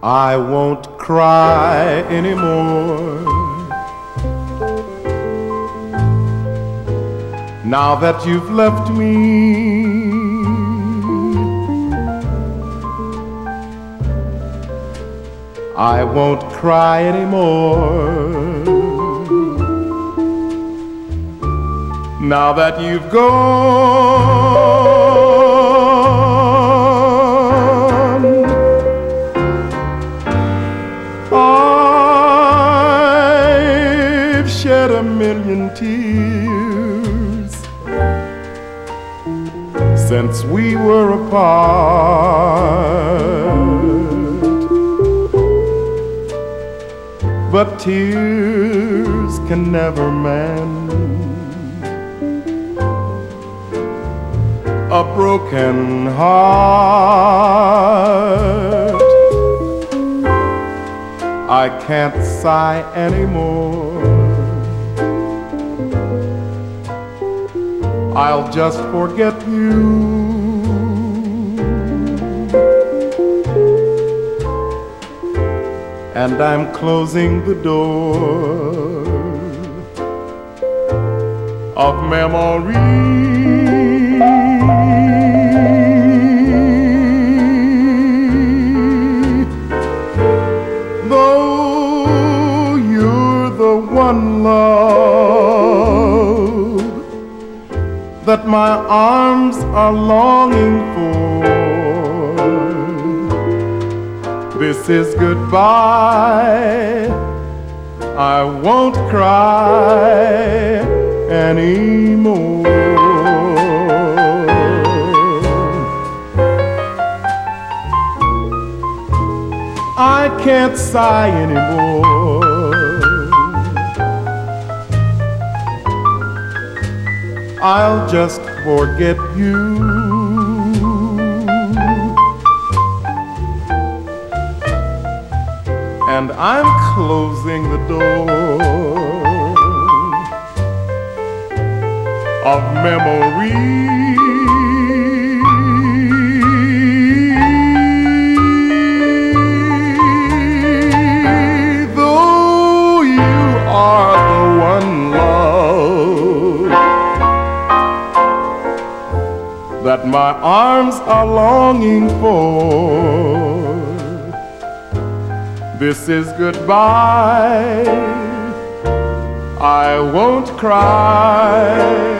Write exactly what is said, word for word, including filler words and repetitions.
I won't cry anymore. Now that you've left me, I won't cry anymore. Now that you've gone, I've shed a million tears since we were apart. But tears can never mend a broken heart. I can't sigh anymore. I'll just forget you, and I'm closing the door of memory. Though you're the one love that my arms are longing for, this is goodbye. I won't cry anymore. I can't sigh anymore. I'll just forget you, and I'm closing the door of memory. Though you are the one love that my arms are longing for, this is goodbye. I won't cry